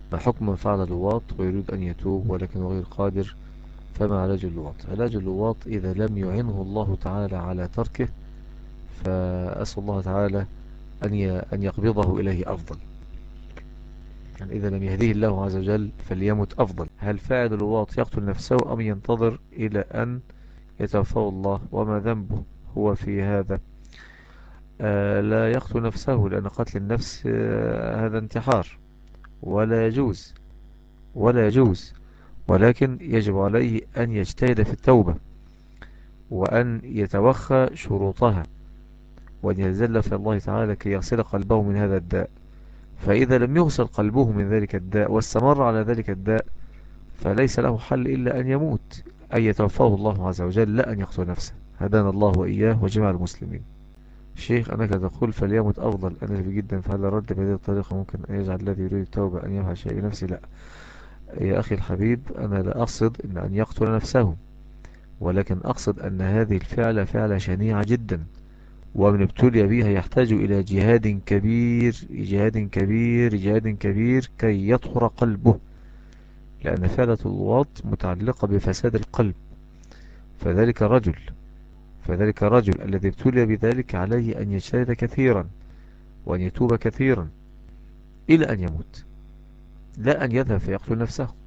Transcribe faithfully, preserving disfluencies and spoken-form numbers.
ما حكم من فعل اللواط ويريد أن يتوب ولكن غير قادر؟ فما علاج اللواط؟ علاج اللواط إذا لم يعنه الله تعالى على تركه، فأسأل الله تعالى أن أن يقبضه إليه أفضل. يعني إذا لم يهديه الله عز وجل فليمت أفضل. هل فاعل اللواط يقتل نفسه أم ينتظر إلى أن يتوفاه الله؟ وما ذنبه هو في هذا؟ آه لا يقتل نفسه، لأن قتل النفس آه هذا انتحار، ولا يجوز، ولا يجوز. ولكن يجب عليه أن يجتهد في التوبة، وأن يتوخى شروطها، وأن يتذل في الله تعالى كي يغسل قلبه من هذا الداء. فإذا لم يغسل قلبه من ذلك الداء واستمر على ذلك الداء، فليس له حل إلا أن يموت، أن يتوفاه الله عز وجل، لا أن يقتل نفسه. هدانا الله وإياه وجميع المسلمين. شيخ، أنك تقول فليمت أفضل، أنا في جدا، فهل الرد بهذه الطريقة ممكن أن يجعل الذي يريد التوبة أن يفعل شيء بنفسه؟ لا يا أخي الحبيب، أنا لا أقصد أن أن يقتل نفسه، ولكن أقصد أن هذه الفعلة فعلة شنيعة جدا، ومن ابتلي بها يحتاج إلى جهاد كبير، جهاد كبير، جهاد كبير كي يطهر قلبه، لأن فعلة الوط متعلقة بفساد القلب. فذلك رجل فذلك الرجل الذي ابتلي بذلك عليه أن يجتهد كثيرا، وأن يتوب كثيرا إلى أن يموت، لا أن يذهب فيقتل نفسه.